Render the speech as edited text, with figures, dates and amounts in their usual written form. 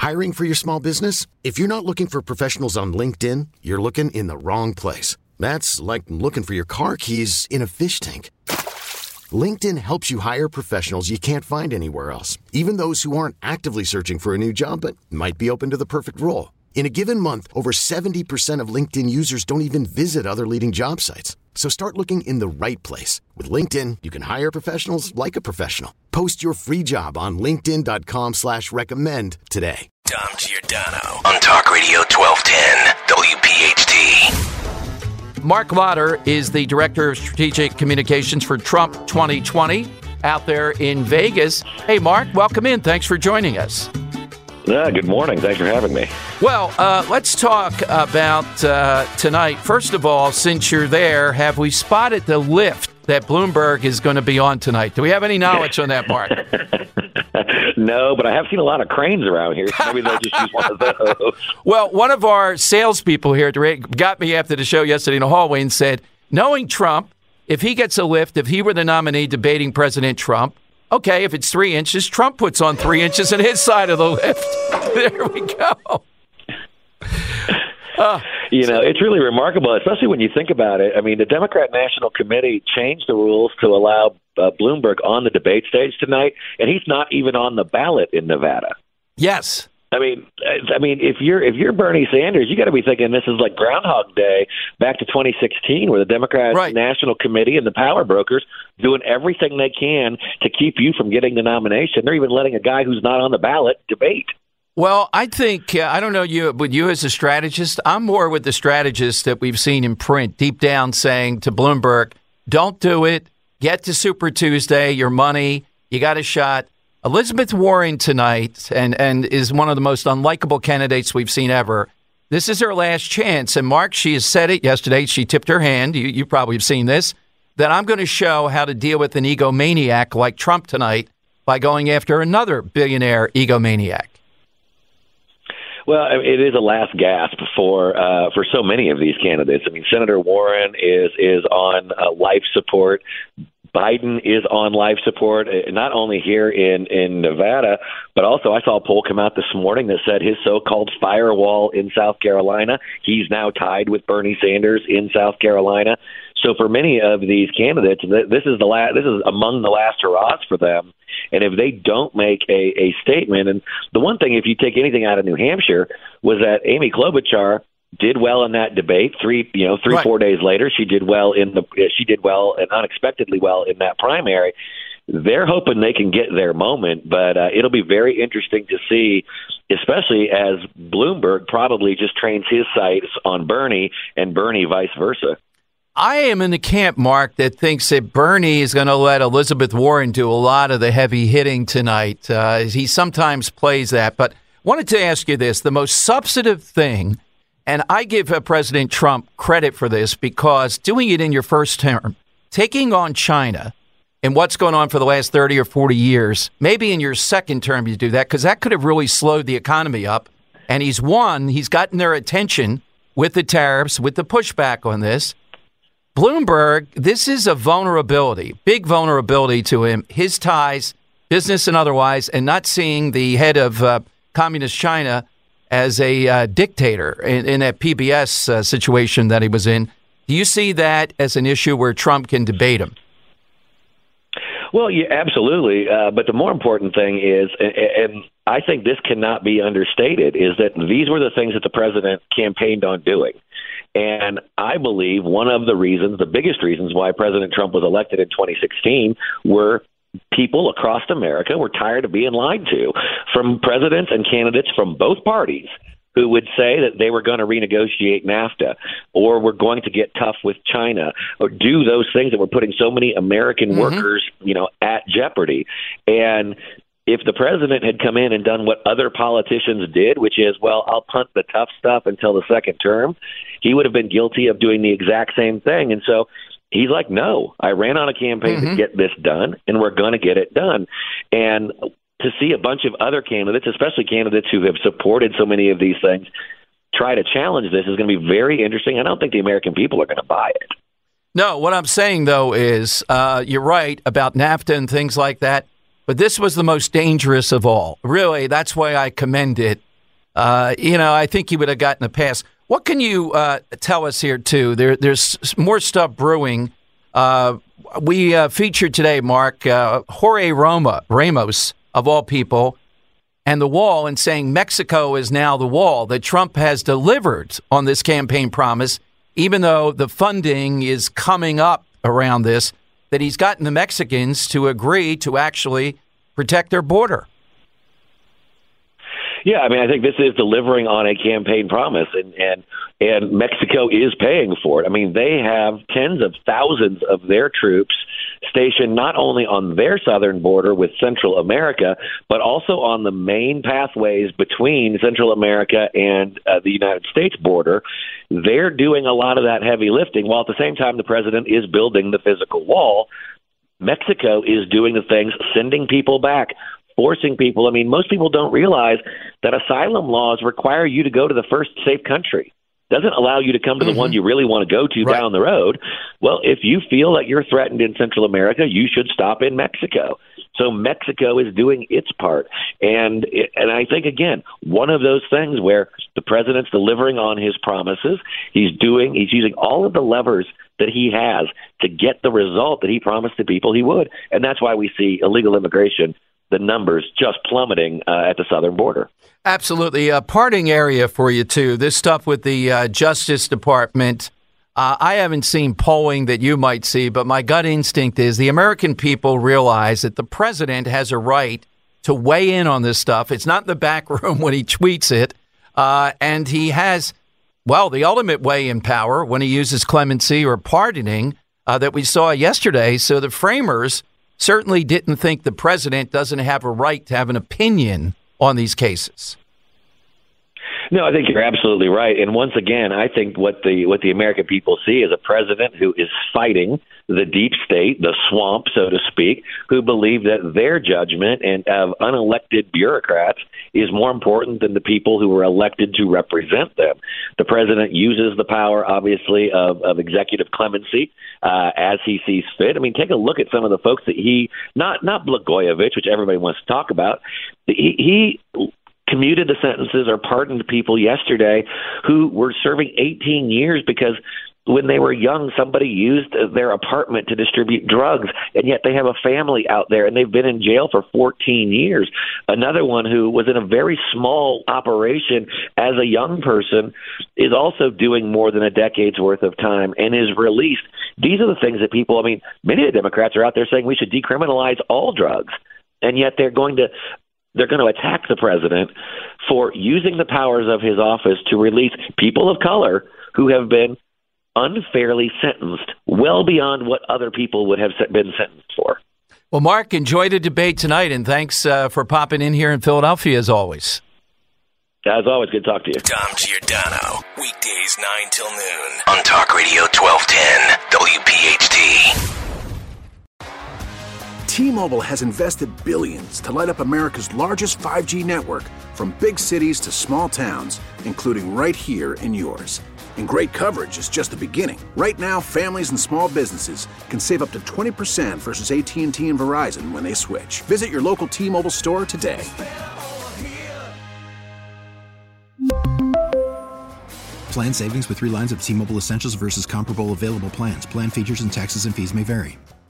Hiring for your small business? If you're not looking for professionals on LinkedIn, you're looking in the wrong place. That's like looking for your car keys in a fish tank. LinkedIn helps you hire professionals you can't find anywhere else, even those who aren't actively searching for a new job but might be open to the perfect role. In a given month, over 70% of LinkedIn users don't even visit other leading job sites. So start looking in the right place. With LinkedIn, you can hire professionals like a professional. Post your free job on linkedin.com/recommend today. Dom Giordano on Talk Radio 1210 WPHT. Mark Lotter is the Director of Strategic Communications for Trump 2020 out there in Vegas. Hey, Mark, welcome in. Thanks for joining us. Good morning. Thanks for having me. Well, let's talk about tonight. First of all, since you're there, have we spotted the lift that Bloomberg is going to be on tonight? Do we have any knowledge on that, Mark? No, but I have seen a lot of cranes around here. So maybe they'll just use one of those. Well, one of our salespeople here got me after the show yesterday in the hallway and said, knowing Trump, if he gets a lift, if he were the nominee debating President Trump, okay, if it's 3 inches, Trump puts on 3 inches on his side of the lift. There we go. It's really remarkable, especially when you think about it. I mean, the Democrat National Committee changed the rules to allow Bloomberg on the debate stage tonight, and he's not even on the ballot in Nevada. Yes. I mean, if you're Bernie Sanders, you got to be thinking this is like Groundhog Day back to 2016, where the Democrat National Committee and the power brokers doing everything they can to keep you from getting the nomination. They're even letting a guy who's not on the ballot debate. Well, I think, I don't know you, but you as a strategist, I'm more with the strategists that we've seen in print, deep down saying to Bloomberg, don't do it, get to Super Tuesday, your money, you got a shot. Elizabeth Warren tonight, and is one of the most unlikable candidates we've seen ever. This is her last chance. And Mark, she has said it yesterday. She tipped her hand. You probably have seen this, that I'm going to show how to deal with an egomaniac like Trump tonight by going after another billionaire egomaniac. Well, it is a last gasp for so many of these candidates. I mean, Senator Warren is on life support. Biden is on life support, not only here in Nevada, but also I saw a poll come out this morning that said his so-called firewall in South Carolina, he's now tied with Bernie Sanders in South Carolina. So for many of these candidates, this is among the last hurrahs for them. And if they don't make a statement, and the one thing, if you take anything out of New Hampshire, was that Amy Klobuchar did well in that debate. 4 days later, she did well and unexpectedly well in that primary. They're hoping they can get their moment, but it'll be very interesting to see, especially as Bloomberg probably just trains his sights on Bernie and Bernie vice versa. I am in the camp, Mark, that thinks that Bernie is going to let Elizabeth Warren do a lot of the heavy hitting tonight. He sometimes plays that. But wanted to ask you this, the most substantive thing, and I give President Trump credit for this because doing it in your first term, taking on China and what's going on for the last 30 or 40 years, maybe in your second term you do that because that could have really slowed the economy up. And he's won. He's gotten their attention with the tariffs, with the pushback on this. Bloomberg, this is a vulnerability, big vulnerability to him, his ties, business and otherwise, and not seeing the head of communist China as a dictator in that PBS situation that he was in. Do you see that as an issue where Trump can debate him? Well, yeah, absolutely. But the more important thing is, and I think this cannot be understated, is that these were the things that the president campaigned on doing. And I believe one of the reasons, the biggest reasons why President Trump was elected in 2016 were people across America were tired of being lied to from presidents and candidates from both parties who would say that they were going to renegotiate NAFTA or were going to get tough with China or do those things that were putting so many American workers, at jeopardy. And if the president had come in and done what other politicians did, which is, well, I'll punt the tough stuff until the second term, he would have been guilty of doing the exact same thing. And so he's like, no, I ran on a campaign to get this done, and we're going to get it done. And to see a bunch of other candidates, especially candidates who have supported so many of these things, try to challenge this is going to be very interesting. I don't think the American people are going to buy it. No, what I'm saying, though, is you're right about NAFTA and things like that. But this was the most dangerous of all. Really, that's why I commend it. I think he would have gotten a pass. What can you tell us here, too? There's more stuff brewing. We featured today, Mark, Jorge Ramos, of all people, and the wall, and saying Mexico is now the wall, that Trump has delivered on this campaign promise, even though the funding is coming up around this, that he's gotten the Mexicans to agree to actually protect their border. Yeah, I mean, I think this is delivering on a campaign promise, and Mexico is paying for it. I mean, they have tens of thousands of their troops stationed not only on their southern border with Central America, but also on the main pathways between Central America and the United States border. They're doing a lot of that heavy lifting, while at the same time the president is building the physical wall. Mexico is doing the things, sending people back, forcing people. I mean, most people don't realize that asylum laws require you to go to the first safe country. Doesn't allow you to come to the one you really want to go to down the road. Well, if you feel that you're threatened in Central America, you should stop in Mexico. So Mexico is doing its part. And I think, again, one of those things where the president's delivering on his promises, he's using all of the levers that he has to get the result that he promised the people he would. And that's why we see illegal immigration, the numbers just plummeting at the southern border. Absolutely. A parting area for you, too. This stuff with the Justice Department. I haven't seen polling that you might see, but my gut instinct is the American people realize that the president has a right to weigh in on this stuff. It's not in the back room when he tweets it. And he has, the ultimate weigh-in power when he uses clemency or pardoning that we saw yesterday. So the framers certainly didn't think the president doesn't have a right to have an opinion on these cases. No, I think you're absolutely right. And once again, I think what the American people see is a president who is fighting the deep state, the swamp, so to speak, who believe that their judgment and of unelected bureaucrats is more important than the people who were elected to represent them. The president uses the power, obviously, of executive clemency as he sees fit. I mean, take a look at some of the folks that not Blagojevich, which everybody wants to talk about. He commuted the sentences or pardoned people yesterday who were serving 18 years because when they were young, somebody used their apartment to distribute drugs, and yet they have a family out there, and they've been in jail for 14 years. Another one who was in a very small operation as a young person is also doing more than a decade's worth of time and is released. These are the things that people, I mean, many of the Democrats are out there saying we should decriminalize all drugs, and yet they're going to attack the president for using the powers of his office to release people of color who have been unfairly sentenced well beyond what other people would have been sentenced for. Well, Mark, enjoy the debate tonight, and thanks for popping in here in Philadelphia as always. As always, good to talk to you. Dom Giordano, weekdays 9 till noon on Talk Radio 1210 WPHT. T-Mobile has invested billions to light up America's largest 5G network, from big cities to small towns, including right here in yours. And great coverage is just the beginning. Right now, families and small businesses can save up to 20% versus AT&T and Verizon when they switch. Visit your local T-Mobile store today. Plan savings with 3 lines of T-Mobile Essentials versus comparable available plans. Plan features and taxes and fees may vary.